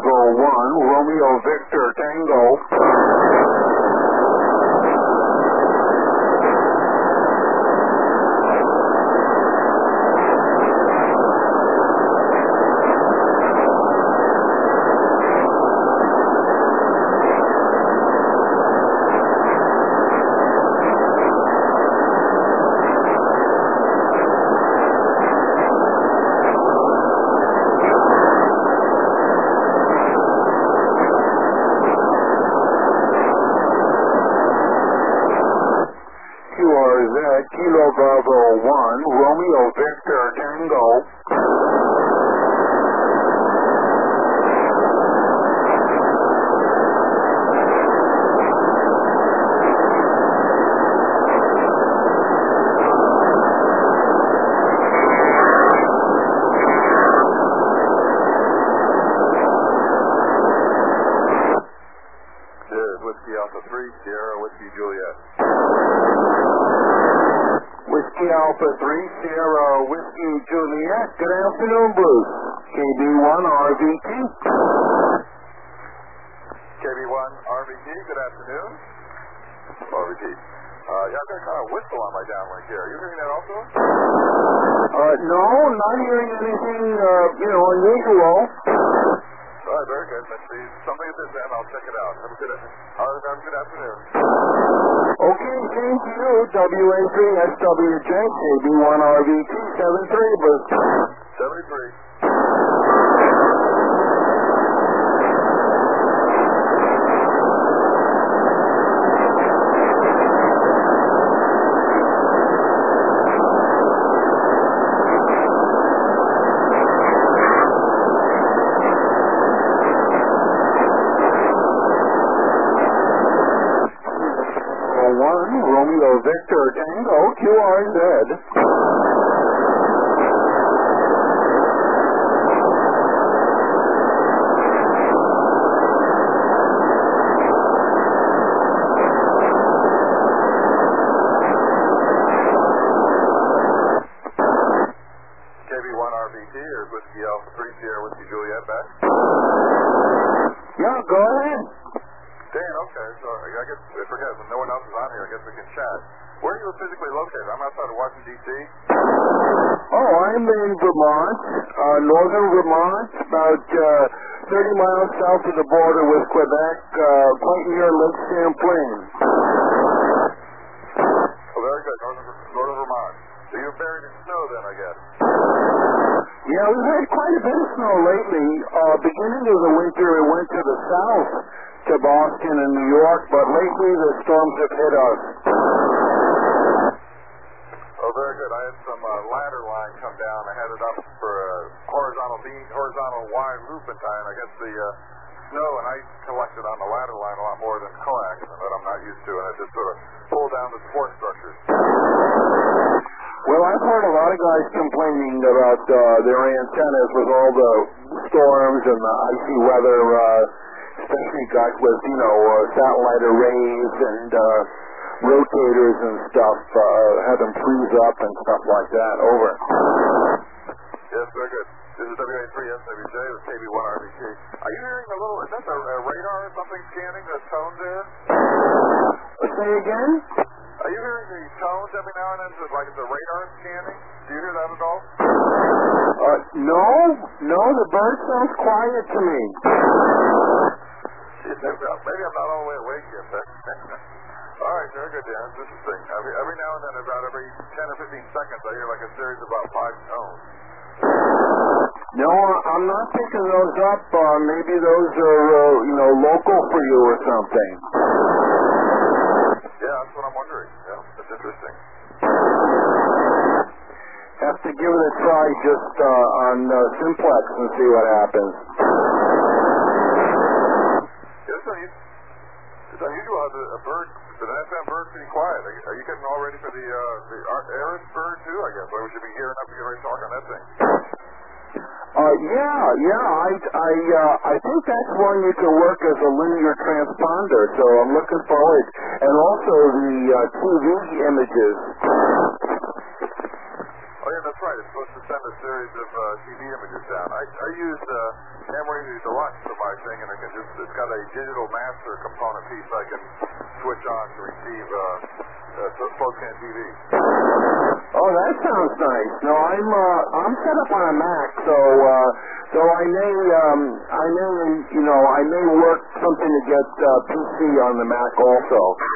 Bravo 1, Romeo Victor Tango. Kilo Bravo 1, Romeo Victor Tango. Whiskey Alpha 3, Sierra Whiskey Juliet. Whiskey Alpha 3, Sierra Whiskey Juliet. Good afternoon, Bruce. KB1 RVT. KB1 RVT, good afternoon. RVT. Yeah, I've got a kind of whistle on my downlink here. Are you hearing that also? No, not hearing anything, unusual. All right, very good. Let's see something at this end. I'll check it out. Have a good afternoon. Okay, thank you. WA3SWJ, KB1 RVT, 73, Bruce. 73. Romeo Victor Tango QRZ. KB1 RVT or Whiskey Alpha 3 Sierra Whiskey Juliet back? Yeah, go ahead. Dan, okay, so I forget, when no one else is on here, I guess we can chat. Where are you physically located? I'm outside of Washington, D.C. Oh, I'm in Vermont, northern Vermont, about 30 miles south of the border with Quebec, quite near Lake Champlain. Oh, very good, northern Vermont. So you're buried in snow then, I guess? Yeah, we've had quite a bit of snow lately. Beginning of the winter, it went to the south, to Boston and New York, but lately the storms have hit us. Oh, very good. I had some ladder line come down. I had it up for a horizontal wide loop in time. I guess the snow and ice collected on the ladder line a lot more than coax that I'm not used to, and it just sort of pulled down the support structures. Well, I've heard a lot of guys complaining about their antennas with all the storms and the icy weather, especially guys with, satellite arrays and rotators and stuff, have them freeze up and stuff like that. Over. Yes, very good. This is WA3SWJ with KB1 RVT. Are you hearing is that a radar or something scanning the tones there? Say again? Are you hearing the tones every now and then, like it's a radar scanning? Do you hear that at all? No, the bird sounds quiet to me. Maybe I'm not all the way awake yet. All right, very good, Dan. It's interesting. Every now and then, about every 10 or 15 seconds, I hear like a series of about 5 tones. No, I'm not picking those up. Maybe those are, local for you or something. Yeah, that's what I'm wondering. Yeah, that's interesting. Have to give it a try just on Simplex and see what happens. It's unusual how the FM bird pretty quiet. Are you getting all ready for the Aris bird too, I guess? Or we should be gearing up to get ready to talk on that thing. I think that's one you can work as a linear transponder, so I'm looking forward. And also the TV images. Oh yeah, that's right. It's supposed to send a a series of TV images down. I use Emery Deluxe for my thing, and it's got a digital master component piece I can switch on to receive close-scan TV. Oh, that sounds nice. No, I'm set up on a Mac, so I may work something to get PC on the Mac also.